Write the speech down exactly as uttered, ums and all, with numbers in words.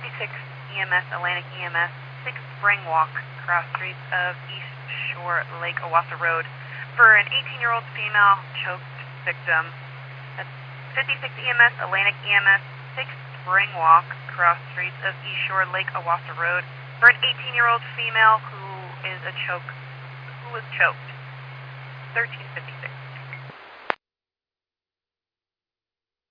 fifty-six E M S, Atlantic E M S, six Spring Walk, cross streets of East Shore Lake Owasso Road, for an eighteen-year-old female choked victim. That's fifty-six E M S, Atlantic E M S, six Spring Walk, cross streets of East Shore Lake Owasso Road, for an eighteen-year-old female who is a choke, who was choked. thirteen fifty-six.